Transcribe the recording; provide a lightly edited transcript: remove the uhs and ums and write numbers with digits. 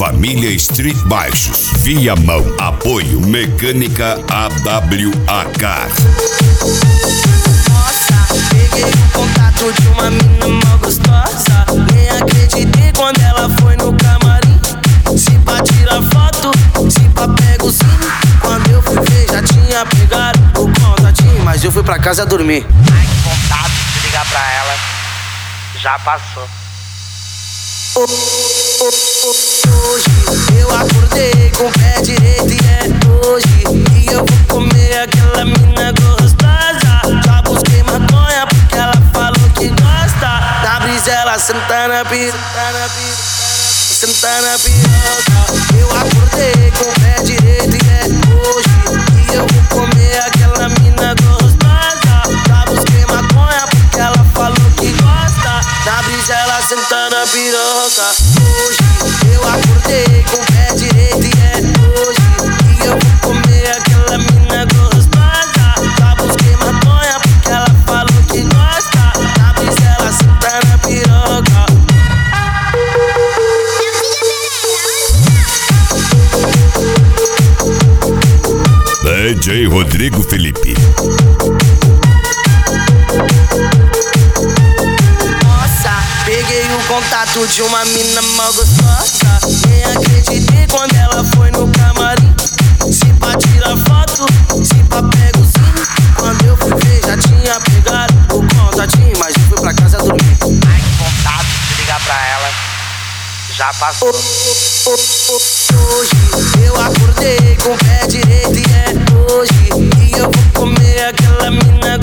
Família Street Baixos. Viamão. Apoio Mecânica AWAK. Nossa, peguei o contato de uma mina mó gostosa. Nem acreditei quando ela foi no camarim. Se pra tirar foto, se pra pega o sim. Quando eu fui ver já tinha pegado o contatinho, mas eu fui pra casa dormir. Ai, que contato de ligar pra ela. Já passou. Hoje eu acordei com o pé direito e é hoje. E eu vou comer aquela mina gostosa. Já busquei maconha porque ela falou que gosta. Da brisa ela senta na piroca, senta na piroca. Eu acordei com o pé direito e é hoje. E eu vou comer aquela mina gostosa. Já busquei maconha porque ela falou que gosta. Da brisa ela senta na piroca. Hoje eu acordei com o pé direito e é hoje. E eu vou comer aquela mina gostosa. Já busquei maconha porque ela falou que gosta. Da brisa ela senta na piroca. DJ Rodrigo Felipe. Peguei o contato de uma mina mal gostosa. Nem acreditei quando ela foi no camarim. Se pra tirar foto, se pra pega o sim. Quando eu fui ver já tinha pegado o contatinho, mas eu fui pra casa dormir. Ai, que contato de ligar pra ela. Já passou. Hoje eu acordei com o pé direito e é hoje. E eu vou comer aquela mina